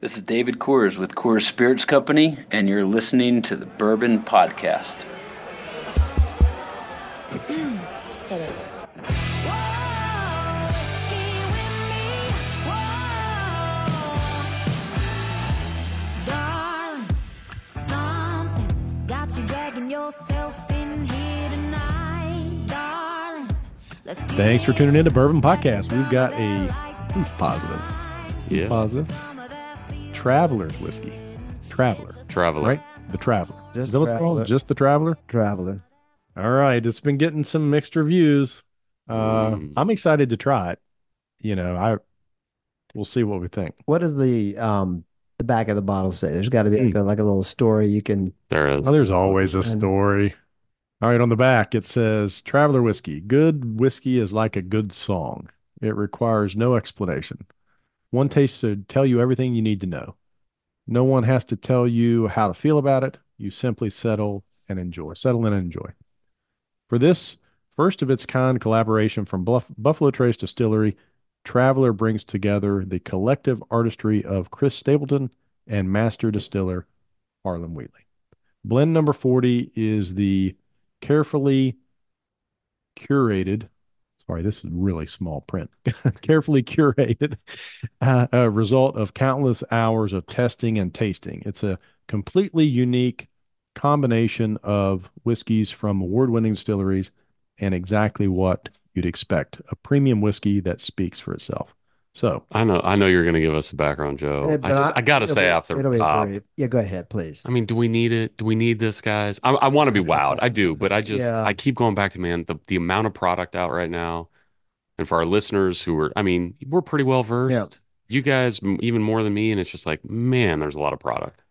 This is David Coors with Coors Spirits Company, and you're listening to the Bourbon Podcast. Thanks for tuning in to Bourbon Podcast. We've got a who's positive. Yeah. Positive. Traveler's whiskey. Traveler. Right? The Traveler. Just Is that what it's Traveler. called? Just the Traveler? Traveler. All right. It's been getting some mixed reviews. I'm excited to try it. We'll see what we think. What does the back of the bottle say? There's got to be like a little story you can. There is. Oh, there's always a story. All right, on the back, it says, Traveler Whiskey. Good whiskey is like a good song. It requires no explanation. One taste should tell you everything you need to know. No one has to tell you how to feel about it. You simply settle and enjoy. Settle in and enjoy. For this first of its kind collaboration from Buffalo Trace Distillery, Traveler brings together the collective artistry of Chris Stapleton and master distiller Harlan Wheatley. Blend number 40 is the carefully curated, sorry, this is really small print, carefully curated result of countless hours of testing and tasting. It's a completely unique combination of whiskeys from award-winning distilleries and exactly what you'd expect, a premium whiskey that speaks for itself. So I know you're going to give us the background, Joe. I got to stay off the top. Yeah, go ahead, please. I mean, do we need it? Do we need this, guys? I want to be wowed. I do, but I keep going back to, man, the amount of product out right now. And for our listeners who are, I mean, we're pretty well versed. Yeah. You guys even more than me, and it's just like, man, there's a lot of product.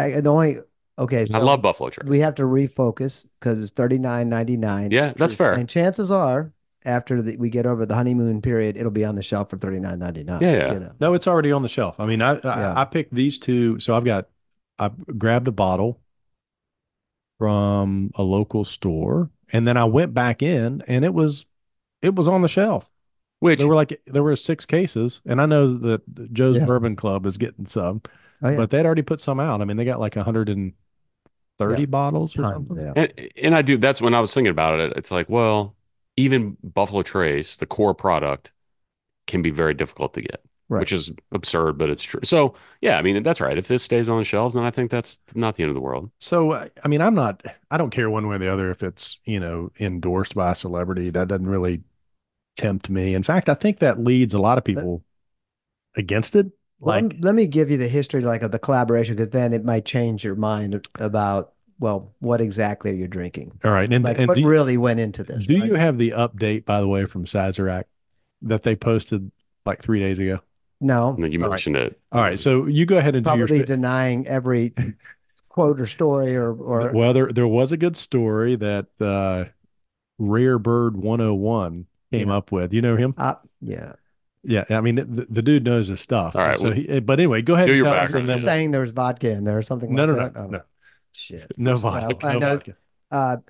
Okay, so I love Buffalo Trace. we have to refocus because it's $39.99. Yeah, that's fair. And chances are, after we get over the honeymoon period, it'll be on the shelf for $39.99. Yeah. You know? no, it's already on the shelf. I mean, I picked these two. So I grabbed a bottle from a local store, and then I went back in, and it was on the shelf. Which there were 6 cases, and I know that Joe's Bourbon Club is getting some, but they'd already put some out. I mean, they got like 130 bottles or something. Yeah. and I do. That's when I was thinking about it. It's like, well, even Buffalo Trace, the core product, can be very difficult to get, which is absurd, but it's true. So, yeah, I mean, that's right. If this stays on the shelves, then I think that's not the end of the world. So, I mean, I don't care one way or the other if it's, endorsed by a celebrity. That doesn't really tempt me. In fact, I think that leads a lot of people against it. Well, let me give you the history of the collaboration, because then it might change your mind about, well, what exactly are you drinking? All right. And what really went into this? Do you have the update, by the way, from Sazerac that they posted like 3 days ago? No. And then you mentioned it. All right. So you go ahead and probably denying every quote or story or well, there was a good story that Rare Bird 101 came up with. You know him? Yeah. Yeah, I mean the dude knows his stuff. All right. So but anyway, go ahead. Do your And background. You're saying there was vodka in there or something no, like no, that? No. Shit. No vodka. I know. Vodka.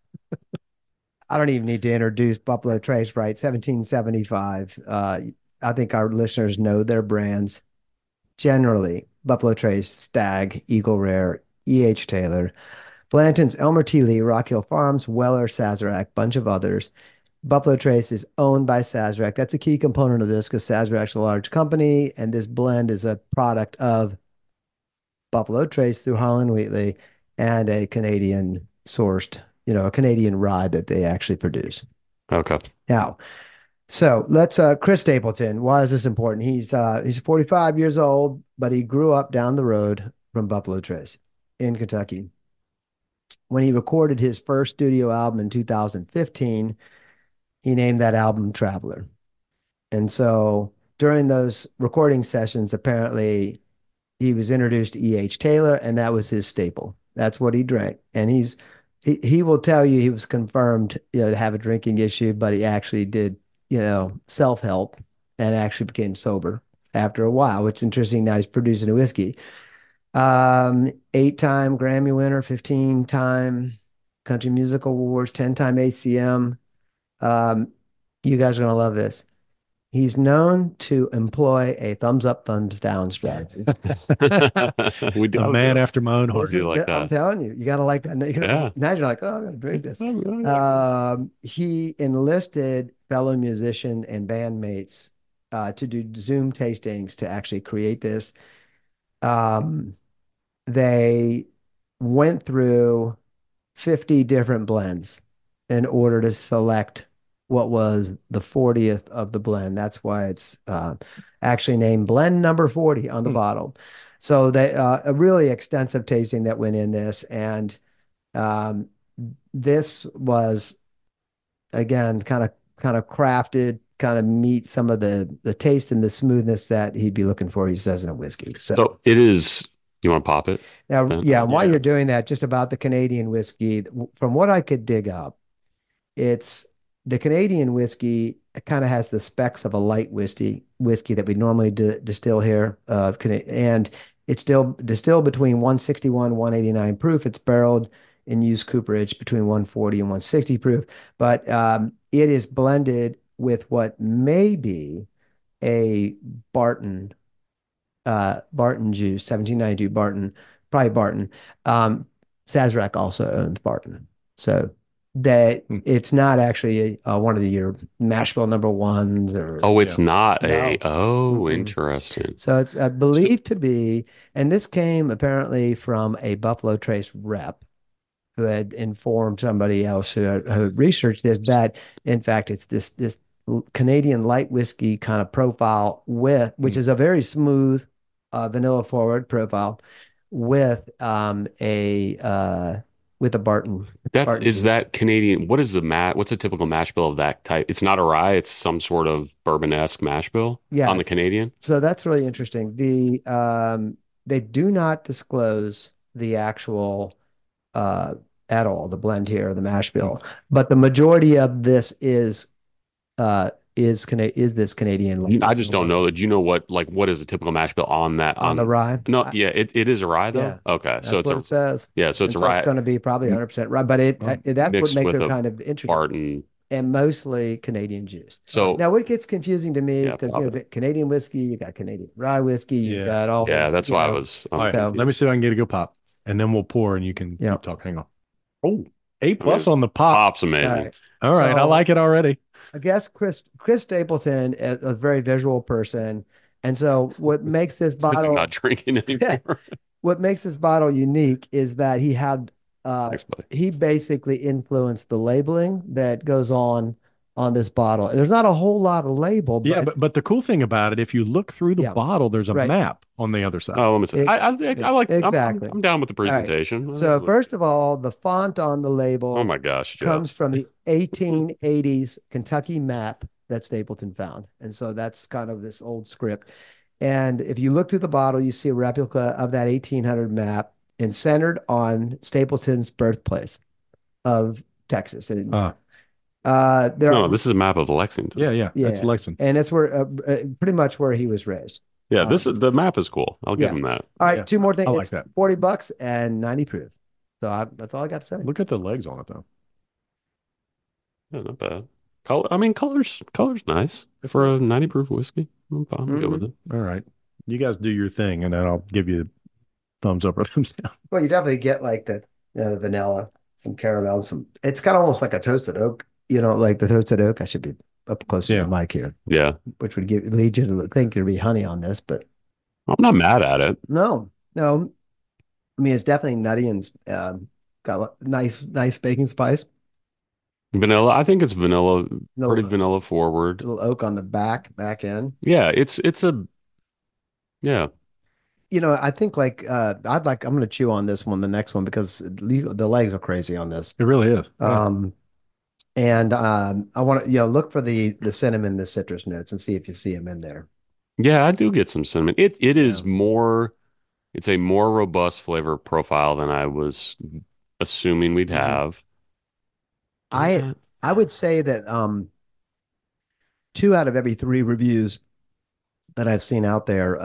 I don't even need to introduce Buffalo Trace, right? 1775. I think our listeners know their brands. Generally, Buffalo Trace, Stag, Eagle Rare, E.H. Taylor, Blanton's, Elmer T. Lee, Rock Hill Farms, Weller, Sazerac, bunch of others. Buffalo Trace is owned by Sazerac. That's a key component of this because Sazerac's a large company, and this blend is a product of Buffalo Trace through Harlan Wheatley and a Canadian sourced, a Canadian rye that they actually produce. Okay. Now, so let's Chris Stapleton. Why is this important? He's 45 years old, but he grew up down the road from Buffalo Trace in Kentucky. When he recorded his first studio album in 2015, he named that album Traveler. And so during those recording sessions, apparently he was introduced to E.H. Taylor, and that was his staple. That's what he drank. And he will tell you he was confirmed to have a drinking issue, but he actually did, self-help and actually became sober after a while, which is interesting. Now he's producing a whiskey. 8-time Grammy winner, 15-time Country Music Awards, 10-time ACM. You guys are going to love this. He's known to employ a thumbs up, thumbs down strategy. We do. A man after my own I heart. do like I'm that. telling you, you got to like that. Yeah. Now you're like, oh, I'm gonna drink this. He enlisted fellow musician and bandmates to do Zoom tastings to actually create this. Um, they went through 50 different blends in order to select what was the 40th of the blend. That's why it's actually named blend number 40 on the bottle. So they a really extensive tasting that went in this, and um, this was again kind of crafted, kind of meet some of the taste and the smoothness that he'd be looking for. He says in a whiskey. So it is. You want to pop it? Now, yeah, and while Yeah. you're doing that, just about the Canadian whiskey, from what I could dig up, it's the Canadian whiskey kind of has the specs of a light whiskey that we normally distill here, and it's still distilled between 161 189 proof. It's barreled and used cooperage between 140 and 160 proof, but it is blended with what may be a Barton Barton juice, 1792 Barton, probably Barton. Um, Sazerac also owns Barton. So that it's not actually one of your Nashville number ones or Oh, it's not no. Mm-mm. interesting. So it's believed to be, and this came apparently from a Buffalo Trace rep who had informed somebody else who researched this, that in fact it's this Canadian light whiskey kind of profile which is a very smooth vanilla forward profile with a Barton Is juice. that Canadian? What is what's a typical mash bill of that type? It's not a rye, it's some sort of bourbon-esque mash bill on the Yes. Canadian. So that's really interesting. They do not disclose the actual uh at all, the blend here, the mash bill, but the majority of this is this Canadian I just don't know. Do you know what is a typical mash bill on that on the rye. No, yeah, it is a rye Yeah, though. Okay. So that's it's what it says. so it's And a so it's rye going to be probably 100% rye, but that's what mixed makes with it a kind of interesting. Barton. And mostly Canadian juice. So Now, what gets confusing to me is yeah, because pop it. Canadian whiskey, you got Canadian rye whiskey, you Yeah. got all Yeah, this, that's why I was All right, let me see if I can get a good pop, and then we'll pour, and you can Yeah. keep talking. Hang on. Oh, A I plus mean, on the pop. pop's All amazing. right. All right, I So- like it already. I guess Chris Stapleton is a very visual person. And so what makes this Because they're bottle not drinking anymore. what makes this bottle unique is that Thanks, buddy. he basically influenced the labeling that goes on this bottle. There's not a whole lot of label, Yeah, but but the cool thing about it, if you look through the Yeah. bottle, there's a Right. map on the other side. Oh, let me see. I like Exactly. I'm down with the right. presentation. So first of all, the font on the label Oh my gosh, Joe. comes from the 1880s Kentucky map that Stapleton found. And so that's kind of this old script. And if you look through the bottle, you see a replica of that 1800 map and centered on Stapleton's birthplace of Texas. And there No, are, this is a map of Lexington. Yeah, that's Yeah. Lexington. and it's where pretty much where he was raised. Yeah, the map is cool. I'll give yeah. him that. All right, Yeah, two more things. I like It's that. $40 and 90 proof. So that's all I got to say. Look at the legs on it, though. Yeah, not bad. Color's nice for a 90 proof whiskey. I'm good with it. All right, you guys do your thing, and then I'll give you thumbs up or thumbs down. Well, you definitely get like the vanilla, some caramel, it's kind of almost like a toasted oak, like the toasted oak. I should be up close to the mic here, Yeah, which would lead you to think there'd be honey on this, but I'm not mad at it. no. I mean, it's definitely nutty and got a nice baking spice. Vanilla. I think it's vanilla, Little, pretty vanilla forward. little oak on the back end. Yeah, it's a yeah. I think I'm going to chew on this one, the next one, because the legs are crazy on this. It really is. Yeah. And I want to, look for the cinnamon, the citrus notes, and see if you see them in there. Yeah, I do get some cinnamon. It is more. It's a more robust flavor profile than I was assuming we'd have. I would say that 2 out of every 3 reviews that I've seen out there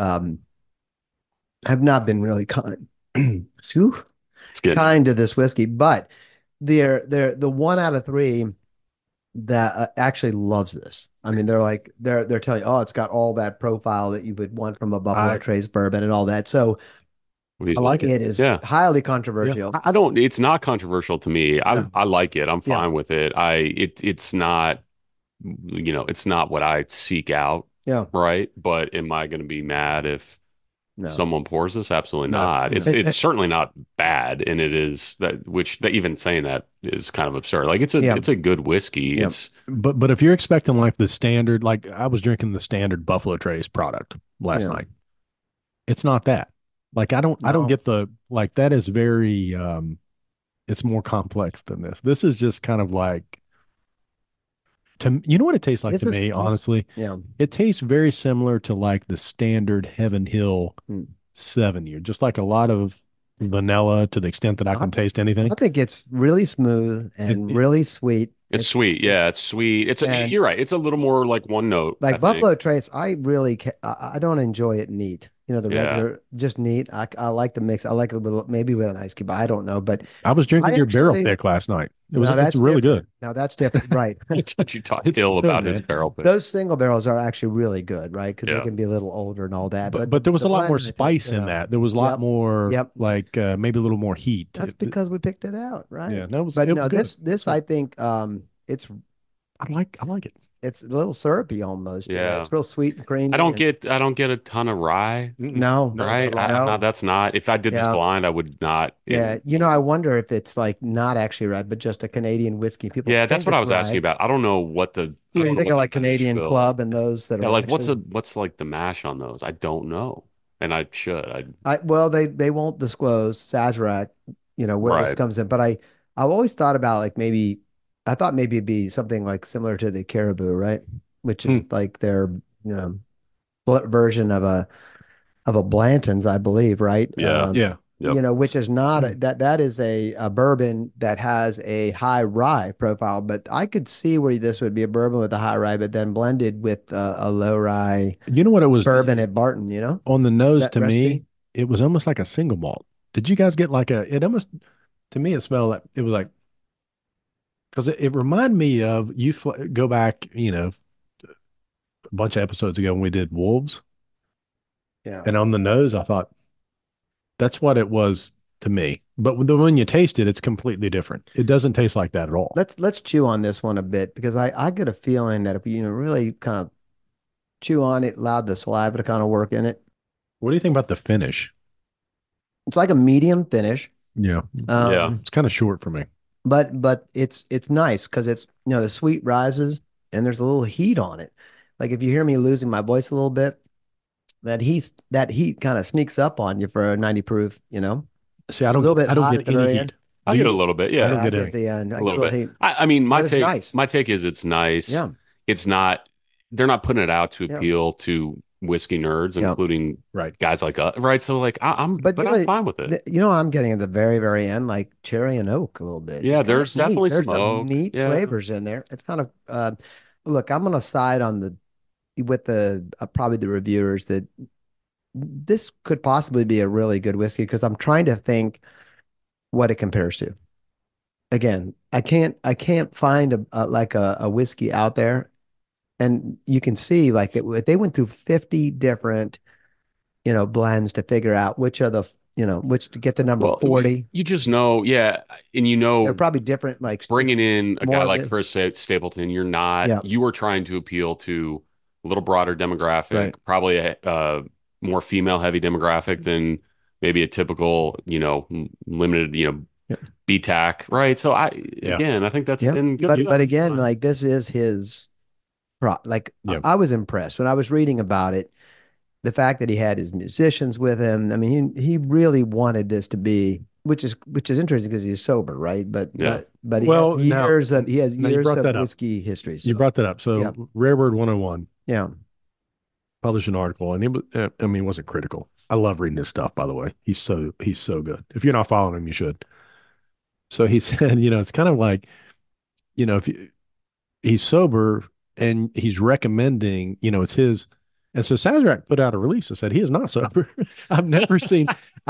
have not been really kind. It's good. Kind to this whiskey, but they're the 1 out of 3 that actually loves this. I mean, they're telling you, oh, it's got all that profile that you would want from a Buffalo Trace bourbon and all that. So I like it. it is Yeah. highly controversial. I don't. It's not controversial to me. No. I like it. I'm Yeah. fine with it. It's not, it's not what I seek out. Yeah. Right. But am I going to be mad if No. someone pours this? Absolutely No. not. It's certainly not bad, and it is that even saying that is kind of absurd. Like it's a good whiskey. Yeah. It's But if you're expecting like the standard, like I was drinking the standard Buffalo Trace product last Yeah. night, it's not that. Like I don't No. get the like that is very it's more complex than this. This is just kind of like you know what it tastes like This to is- me, this- honestly? Yeah. It tastes very similar to like the standard Heaven Hill Hmm. 7-year, just like a lot of vanilla to the extent that I can taste anything. I think it's really smooth and really sweet. it's sweet. Yeah, it's sweet. And- You're right. It's a little more like one note. I Like think. Buffalo Trace, I really I don't enjoy it neat. You know, the Yeah. regular, just neat. I like to mix. I like it with maybe with an ice cube. I don't know, but I was drinking I your barrel actually- pick last night. It Now was that's it's really different. good. Now that's different, right? I thought you talked It's ill good, about his man. barrel pick. Those single barrels are actually really good, right? Because Yeah. they can be a little older and all that. But there was the a lot more blend, I think, spice in that. There was a lot Yep. more Yep. like maybe a little more heat. That's because we picked it out, right? Yeah, no, it was, But it no, was good. this I think it's I like it. it's a little syrupy almost. you know, Yeah. it's real sweet and creamy. I don't and- get a ton of rye. no, Right? no. No, that's not. If I did this Yeah. blind, I would not. Yeah, I wonder if it's like not actually rye, but just a Canadian whiskey. People Yeah, that's think what I it's was asking rye. about. I don't know what the. I You don't know think what of the like finish Canadian will- Club and those that Yeah, are like actually, what's like the mash on those? I don't know, and I should. well, they won't disclose Sazerac, where this Right. comes in. But I've always thought about like maybe I thought maybe it'd be something like similar to the Caribou, right? Which is like their version of a Blanton's, I believe, right? Yeah. Yeah. Yep. Which is not that is a bourbon that has a high rye profile, but I could see where this would be a bourbon with a high rye, but then blended with a low rye You know what it was bourbon at Barton, on the nose that to me? recipe? It was almost like a single malt. Did you guys get like it almost, to me, it smelled like, it was like, because it reminded me of, go back, a bunch of episodes ago when we did Wolves. Yeah. And on the nose, I thought that's what it was to me. But when you taste it, it's completely different. It doesn't taste like that at all. Let's chew on this one a bit because I get a feeling that if you really kind of chew on it, allow the saliva to kind of work in it. What do you think about the finish? It's like a medium finish. Yeah. Yeah. It's kind of short for me. But it's nice because it's the sweet rises and there's a little heat on it. Like if you hear me losing my voice a little bit, that heat kind of sneaks up on you for a 90 proof, See, I A little bit don't hot get at the any very heat. end. I get a little bit. Yeah. don't I get get any. the end. I A get little bit. heat. I mean, But it's nice. my take is it's nice. Yeah. It's not. They're not putting it out to Yeah. appeal to whiskey nerds, Yeah. including Right. guys like us. Right. So like I'm But I'm really, fine with it. I'm getting at the very, very end, like cherry and oak a little bit. Yeah, It's kind there's of neat. definitely There's some oak. neat Yeah. flavors in there. It's kind of look, I'm gonna side on with the probably the reviewers that this could possibly be a really good whiskey because I'm trying to think what it compares to. Again, I can't find a whiskey out there, and you can see like they went through 50 different blends to figure out which of the which to get to number Well, 40. you just know, yeah, and They're probably different, like bringing in a more guy of like the- Chris Stapleton, you're not. Yeah. You are trying to appeal to a little broader demographic, Right. probably a more female heavy demographic than maybe a typical, limited, Yeah. BTAC, right? So again, I think that's Yeah. and good But for them. again, like this is his like Yeah. I was impressed when I was reading about it. The fact that he had his musicians with him. I mean, he really wanted this to be, which is interesting because he's sober, right? But Yeah. but he Well, has now- years of now you brought of that up. whiskey history. You So, brought that up. So Yeah. Rare Bird 101 yeah. published an article, and he wasn't critical. I love reading this stuff, by the way. He's so good. If you're not following him, you should. So he said, it's kind of like, if he's sober and he's recommending, it's his. And so Sazerac put out a release that said he is not sober. I've never seen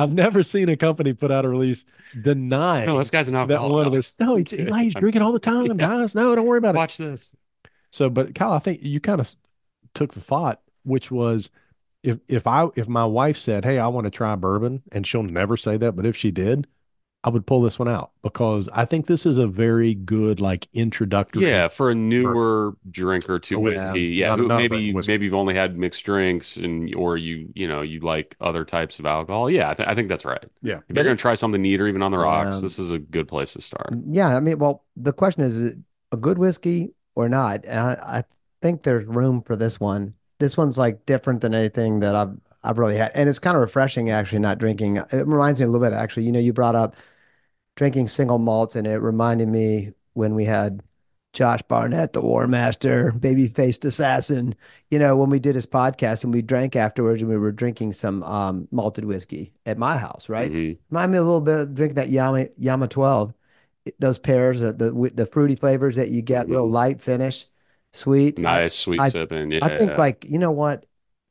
a company put out a release denying No, this guy's an that alcoholic. one of those. No, he's drinking all the time, Yeah. guys. No, don't worry about it. Watch this. So, but Kyle, I think you kind of took the thought, which was if my wife said, "Hey, I want to try bourbon," and she'll never say that, but if she did, I would pull this one out because I think this is a very good like introductory Yeah, for a bourbon. newer drinker to Oh, yeah, whiskey, yeah, who not a maybe bourbon whiskey. maybe you've only had mixed drinks and or you like other types of alcohol. Yeah, I think that's right. Yeah, If you're but gonna try something neater, even on the rocks, Yeah. this is a good place to start. Yeah, I mean, well, the question is it a good whiskey or not? And I think there's room for this one. This one's like different than anything that I've really had, and it's kind of refreshing actually. Not drinking. It reminds me a little bit actually. You brought up drinking single malts, and it reminded me when we had Josh Barnett, the War Master, baby-faced assassin. When we did his podcast and we drank afterwards, and we were drinking some malted whiskey at my house, right? Hmm. Remind me a little bit of drinking that Yama 12. Those pears, with the fruity flavors that you get, real Hmm. light finish, sweet. I Nice sweet I sipping. I think Yeah. like what.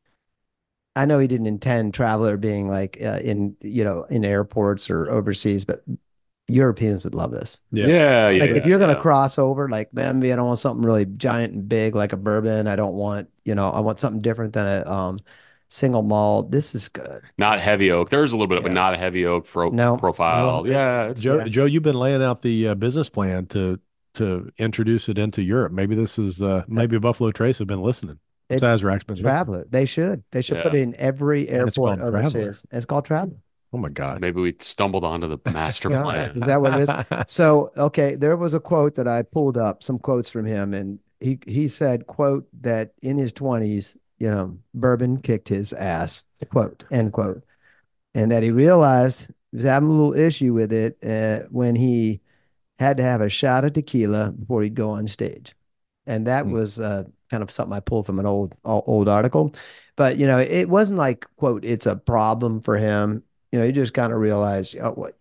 I know he didn't intend Traveler being like in airports or overseas, but Europeans would love this. yeah, Yeah, yeah, Like if yeah, you're gonna yeah. cross over, like maybe I don't want something really giant and big like a bourbon. I don't want, I want something different than a single malt. This is good. Not heavy oak. There's a little bit, but Yeah. not a heavy oak No, no. profile. Yeah, it's Joe, Yeah. good. Joe, you've been laying out the business plan to introduce it into Europe. Maybe this is Uh, maybe Buffalo Trace have been listening. It Sazerac's been listening, Traveler. They should. They should put Yeah. it in every and it's airport called Traveler. overseas. It's called Traveler. Oh my God. Maybe we stumbled onto the master Yeah. plan. Is that what it is? So, okay, there was a quote that I pulled up, some quotes from him, and he said, quote, that in his 20s, bourbon kicked his ass, quote, end quote. And that he realized he was having a little issue with it when he had to have a shot of tequila before he'd go on stage. And that Hmm. was kind of something I pulled from an old article. But, it wasn't like, quote, it's a problem for him. He just kind of realized, oh, what,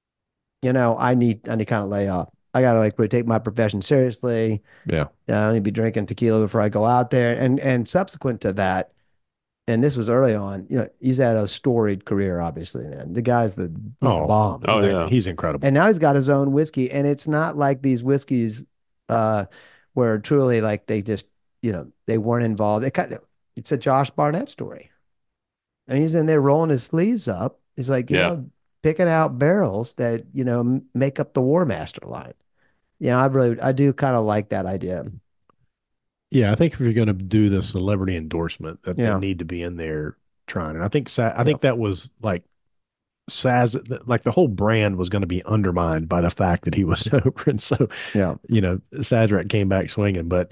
I need kind of lay off. I gotta like really take my profession seriously. Yeah. I need to be drinking tequila before I go out there. And subsequent to that, and this was early on, he's had a storied career, obviously, man. He's the Oh, bomb. Oh yeah. yeah. He's incredible. And now he's got his own whiskey. And it's not like these whiskeys uh where truly like they just, they weren't involved. It's a Josh Barnett story. And he's in there rolling his sleeves up. He's like, Yeah. picking out barrels that, make up the War Master line. I do kind of like that idea. Yeah, I think if you're going to do the celebrity endorsement, that they Yeah. need to be in there trying. And I think I Yeah. think that was like like the whole brand was going to be undermined by the fact that he was sober, and so Yeah. Sazerac came back swinging. But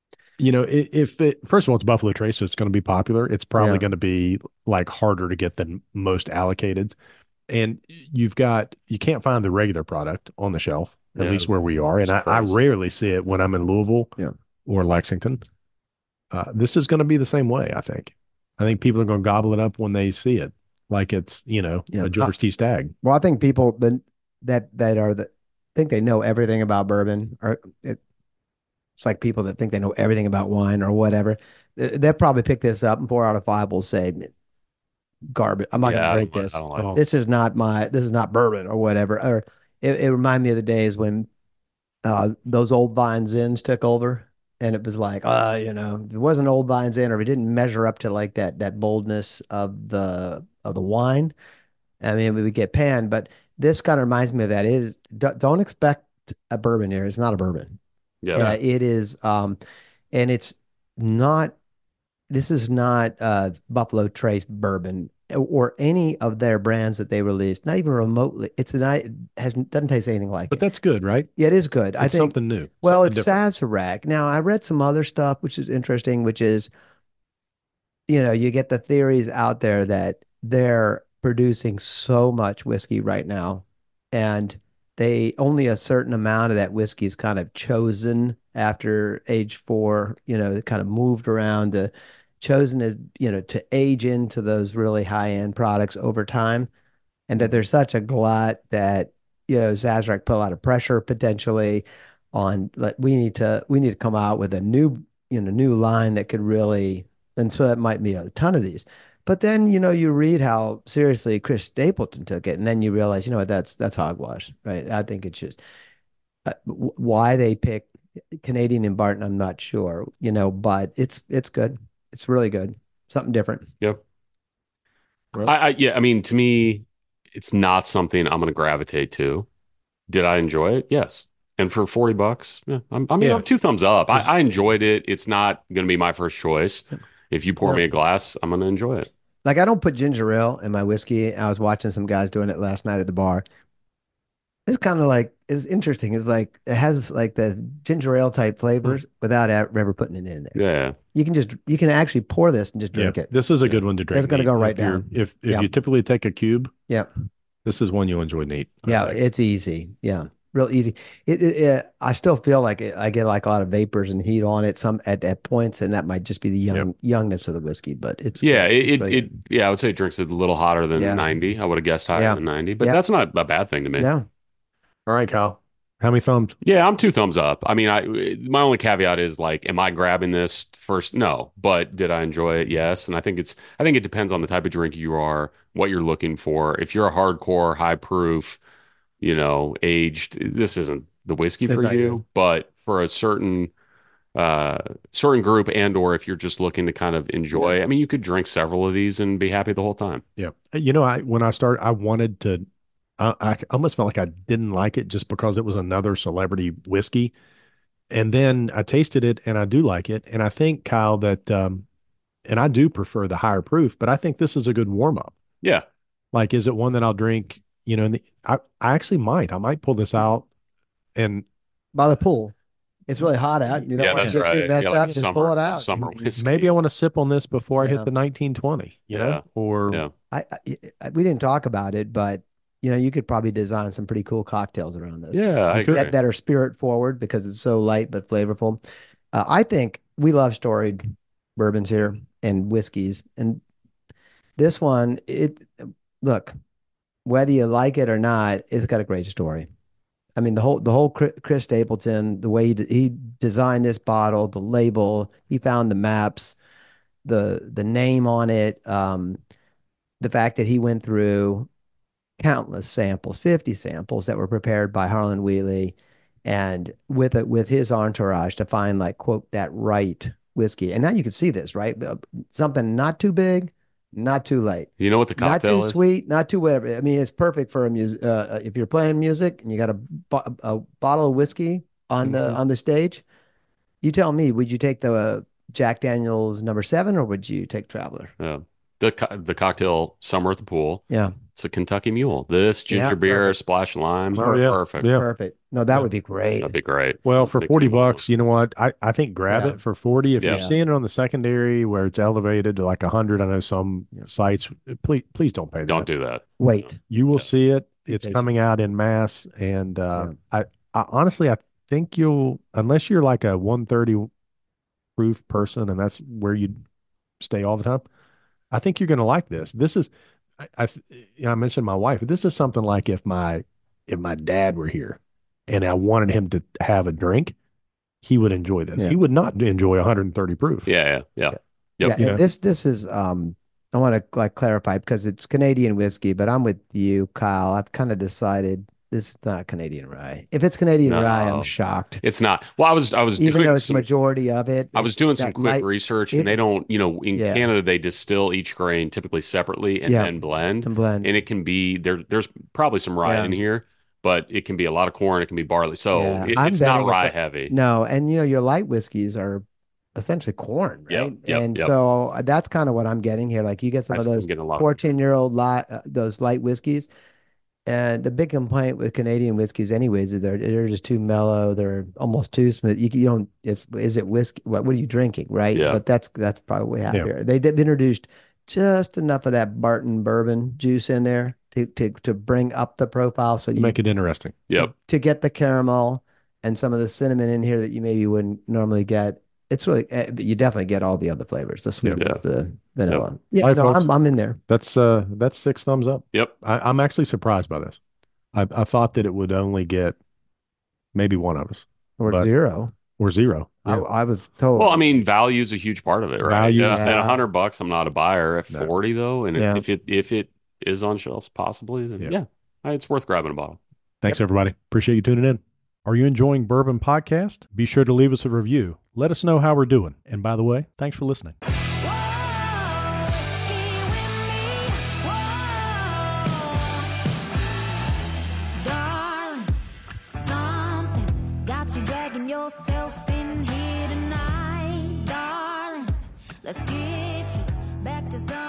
if it first of all, it's Buffalo Trace, so it's going to be popular. It's probably Yeah. going to be like harder to get than most allocated. And you can't find the regular product on the shelf, at Yeah. least where we are. And It's I crazy. rarely see it when I'm in Louisville Yeah. or Lexington. This is going to be the same way, I think. I think people are going to gobble it up when they see it, like it's, Yeah. a George T. Stagg. Well, I think people that are think they know everything about bourbon, or it's like people that think they know everything about wine or whatever. They'll probably pick this up, and 4 out of 5 will say garbage. I'm not going to Yeah, drink I this. don't like Oh, This is not bourbon or whatever. Or it reminded me of the days when those old Vines Inns took over, and it was like, if it wasn't Old Vines Inn, or if it didn't measure up to like that boldness of the wine, I mean, we would get panned. But this kind of reminds me of that. Don't expect a bourbon here. It's not a bourbon. yeah. It is, and it's not. This is not Buffalo Trace bourbon or any of their brands that they released. Not even remotely. It's not doesn't taste anything like but it. that's good, right? Yeah, it is good. I It's think. something new, Well, something it's different. Sazerac. Now, I read some other stuff which is interesting, which is, you get the theories out there that they're producing so much whiskey right now, and they only a certain amount of that whiskey is kind of chosen after age 4, kind of moved around to chosen as, to age into those really high-end products over time, and that there's such a glut that Sazerac put a lot of pressure potentially on, like, we need to come out with a new line that could really, and so that might be a ton of these. But then you read how seriously Chris Stapleton took it, and then you realize, that's hogwash, right? I think it's just why they pick Canadian and Barton, I'm not sure, but it's good. It's really good. Something different. Yep. Well, Yeah, I mean, to me, it's not something I'm going to gravitate to. Did I enjoy it? Yes. And for $40, yeah, Yeah. I'm two thumbs up. Is- I enjoyed it. It's not going to be my first choice. If you pour No. me a glass, I'm going to enjoy it. Like I don't put ginger ale in my whiskey. I was watching some guys doing it last night at the bar. It's kind of like it's interesting. It's like it has like the ginger ale type flavors without ever putting it in there. Yeah. You can actually pour this and just yeah, drink it. this is a good one to drink. It's gonna neat. go right If you're- down. If Yeah. you typically take a cube, Yeah. this is one you'll enjoy neat. I Yeah, think. it's easy. Yeah, real easy. I still feel like I get like a lot of vapors and heat on it some at points, and that might just be the youngness of the whiskey. But it's Yeah, good. It's really it yeah, I would say it drinks it a little hotter than Yeah. 90. I would have guessed higher Yeah. than 90, but Yeah. that's not a bad thing to me. good. No, All right, Kyle. How many thumbs? Yeah, I'm two thumbs up. I mean, my only caveat is like, am I grabbing this first? No, but did I enjoy it? Yes. And I think it depends on the type of drink you are, what you're looking for. If you're a hardcore, high proof, aged, this isn't the whiskey It's for not you. you. But for a certain group, and or if you're just looking to kind of enjoy, I mean, you could drink several of these and be happy the whole time. Yeah. When I started, I wanted to, I almost felt like I didn't like it just because it was another celebrity whiskey. And then I tasted it and I do like it. And I think, Kyle, that, and I do prefer the higher proof, but I think this is a good warm up. Yeah. Like, is it one that I'll drink, I actually might pull this out and by the pool, it's really hot out. You don't Yeah, want that's to get right. messed Yeah, like up. Just pull it out. summer whiskey. maybe I want to sip on this before I Yeah. hit the 1920, Yeah. or Yeah. We didn't talk about it, but you could probably design some pretty cool cocktails around this. Yeah, I You could. agree. That are spirit forward because it's so light but flavorful. I think we love storied bourbons here and whiskeys, and this one, look, whether you like it or not, it's got a great story. I mean, the whole Chris Stapleton, the way he designed this bottle, the label, he found the maps, the name on it, the fact that he went through countless samples, 50 samples that were prepared by Harlan Wheatley, and with his entourage to find like quote that right whiskey. And now you can see this, right? Something not too big, not too light. You know what the Not cocktail too is? sweet, not too whatever. I mean, it's perfect for a music. If you're playing music and you got a bottle of whiskey on the stage, you tell me, would you take the Jack Daniel's #7 or would you take Traveler? Yeah. The cocktail Summer at the Pool. Yeah, It's a Kentucky Mule. This ginger Yeah, beer, perfect. splash lime. Oh, yeah. Perfect. Yeah. perfect. No, that Yeah. would be great. That'd be great. Well, for Big 40 fan of those. bucks, you know what? I think grab Yeah. it for 40. If Yeah. you're seeing it on the secondary where it's elevated to like 100, I know some sites, please don't pay that. Don't do that. Wait. You will Yeah. see it. It's Okay. coming out in mass. And I honestly, I think unless you're like a 130 proof person and that's where you stay all the time, I think you're going to like this. This is, I mentioned my wife. This is something like if my dad were here and I wanted him to have a drink, he would enjoy this. Yeah. He would not enjoy 130 proof. Yeah. Yep. Yeah, Yeah. and this is I want to like clarify because it's Canadian whiskey, but I'm with you, Kyle. I've kind of decided this is not Canadian rye. If it's Canadian rye, I'm No. shocked. It's not. Well, I was Even doing though it's some, majority of it. I was doing some that quick light- research, it and they is- don't, in Yeah. Canada, they distill each grain typically separately and Yeah. then blend. and blend. And it can be there's probably some rye Yeah. in here, but it can be a lot of corn, it can be barley. So Yeah. it's I'm not betting it's rye a- heavy. No, and your light whiskeys are essentially corn, Yep, right? yep, And yep. so that's kind of what I'm getting here. Like you get some I'm of those getting a lot 14-year-old those light whiskeys. And the big complaint with Canadian whiskeys, anyways, is they're just too mellow. They're almost too smooth. You don't. Is it whiskey? What are you drinking, right? Yeah. But that's probably what we have Yeah. here. They've introduced just enough of that Barton bourbon juice in there to bring up the profile, so To you make it interesting. Yep. to get the caramel and some of the cinnamon in here that you maybe wouldn't normally get. It's really, but you definitely get all the other flavors, the sweetness, the vanilla. Yeah, All right, no, folks. I'm in there. That's 6 thumbs up. Yep. I'm actually surprised by this. I thought that it would only get maybe one of us Or But- 0. or zero. I was told. Well, I mean, value is a huge part of it, right? Value, At yeah. $100, I'm not a buyer. At No. 40 though, and Yeah. if it is on shelves, possibly, then Yeah. yeah, it's worth grabbing a bottle. Thanks, everybody. Appreciate you tuning in. Are you enjoying Bourbon Podcast? Be sure to leave us a review. Let us know how we're doing. And by the way, thanks for listening. Yourself in here tonight, darling. Let's get you back to some